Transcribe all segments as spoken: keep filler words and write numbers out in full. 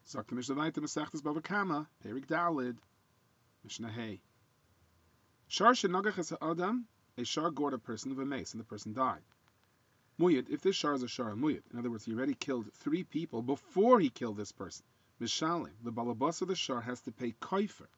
Sagt the Mishnah weiter, Masechtas Bava Kama, Perik Dalid, Mishnah Hey. Shar shenagach es ha'adam, a shar gored a person of a mace, and the person died. Muyad, if this shar is a shar muyad, in other words, he already killed three people before he killed this person. Mishalim, the balabas of the shar has to pay kaifer,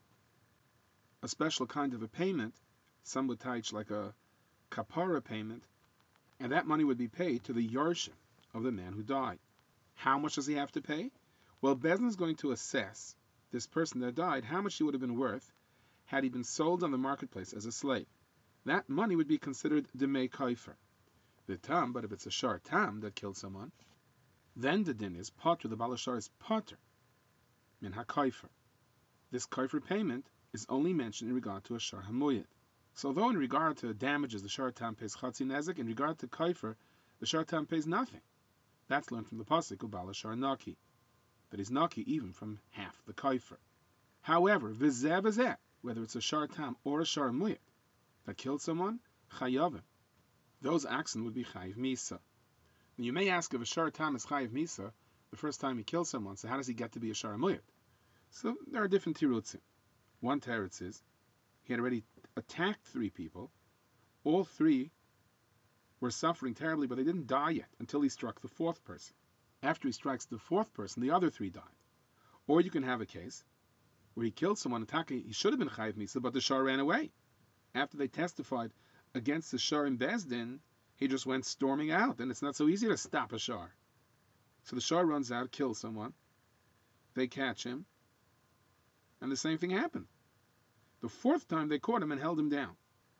a special kind of a payment, some would teach like a kapara payment, and that money would be paid to the yarshim of the man who died. How much does he have to pay? Well, Bezdin is going to assess this person that died, how much he would have been worth had he been sold on the marketplace as a slave. That money would be considered demei kaifer. The tam, but if it's a shar tam that killed someone, then the din is potter, the balashar is potter, min ha-kaifer. This kaifer payment is only mentioned in regard to a shar hamuyat. So although in regard to damages the shar tam pays chatzi nezik, in regard to kaifer, the shar tam pays nothing. That's learned from the pasuk of balashar naki, that he's naki even from half the kaifer. However, v'zeh v'zeh, whether it's a shar tam or a shar muyat that killed someone, chayavim, those oxen would be chayiv misa. Now you may ask if a shar tam is chayiv misa the first time he kills someone, so how does he get to be a shar muyat? So there are different tirutzim. One teretz is he had already attacked three people. All three were suffering terribly, but they didn't die yet until he struck the fourth person. After he strikes the fourth person, the other three died. Or you can have a case where he killed someone, attacking, he should have been chayiv misa, but the shar ran away. After they testified against the shar in Bezdin, he just went storming out, and it's not so easy to stop a shar. So the shar runs out, kills someone, they catch him, and the same thing happened. The fourth time they caught him and held him down.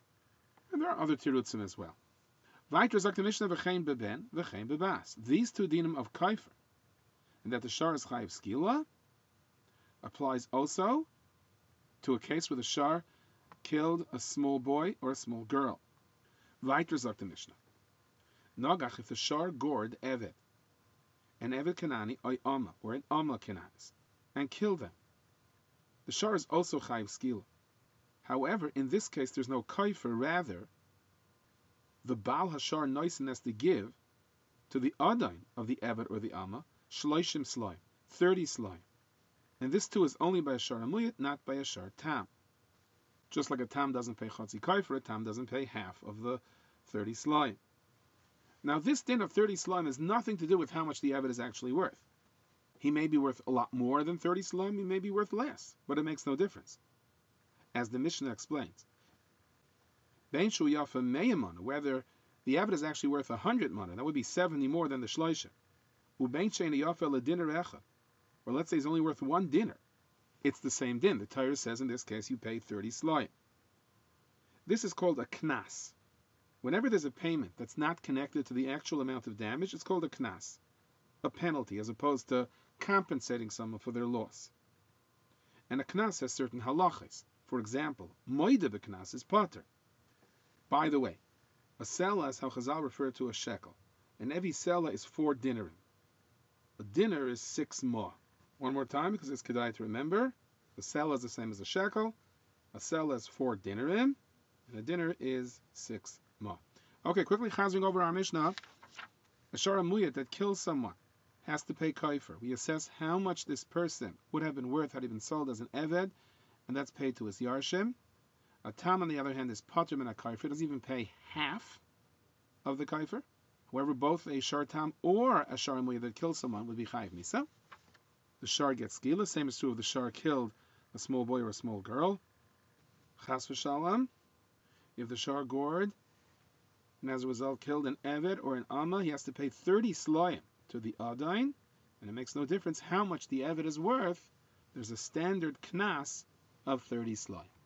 And there are other tirutzim as well. Weiter sagt the Mishnah v'chein beben, v'chein bebas. These two dinim of kaifer, and that the shar is chayiv skila, applies also to a case where the shar killed a small boy or a small girl. Weiter sagt the Mishnah. Nagach, if the shar gored Eved, an Eved Kanani, or Amma, or an Amma Kananis, and killed them. The shar is also chayiv skila. However, in this case, there's no kaifer. Rather, the Baal Hashar Noisen has to give to the Adain of the Eved or the Amma, Shloishim Slaim, thirty Slaim. And this too is only by a shar amuyat, not by a shar tam. Just like a tam doesn't pay chatzi kaifer, a tam doesn't pay half of the thirty Slaim. Now, this din of thirty Slaim has nothing to do with how much the Eved is actually worth. He may be worth a lot more than thirty Slaim, he may be worth less, but it makes no difference. As the Mishnah explains, Bein shu yafa meya mana, whether the Eved is actually worth a hundred mana, that would be seventy more than the shloisha. Ubein shein yafa lediner echad, or let's say he's only worth one dinner. It's the same din. The Torah says in this case you pay thirty slayim. This is called a knas. Whenever there's a payment that's not connected to the actual amount of damage, it's called a knas, a penalty, as opposed to compensating someone for their loss. And a knas has certain halachas. For example, moide b'knas is pater. By the way, a sela is how Chazal referred to a shekel. And every sela is four dinarim. A dinner is six ma. One more time, because it's kedai to remember. The sela is the same as a shekel. A sela is four dinarim. And a dinner is six ma. Okay, quickly chazing over our Mishnah. A shara muyat that kills someone has to pay kaifer. We assess how much this person would have been worth had he been sold as an eved, and that's paid to his yarshim. A tam, on the other hand, is pater min ha-kaifer. Doesn't even pay half of the kaifer. However, both a shar tam or a shar muyat that kills someone would be chayiv misa. The shar gets skila. Same is true if the shar killed a small boy or a small girl. Chas v'shalom. If the shar gored and as a result killed an eved or an amma, he has to pay thirty slayim to the adain, and it makes no difference how much the eved is worth. There's a standard knas of thirty slayim.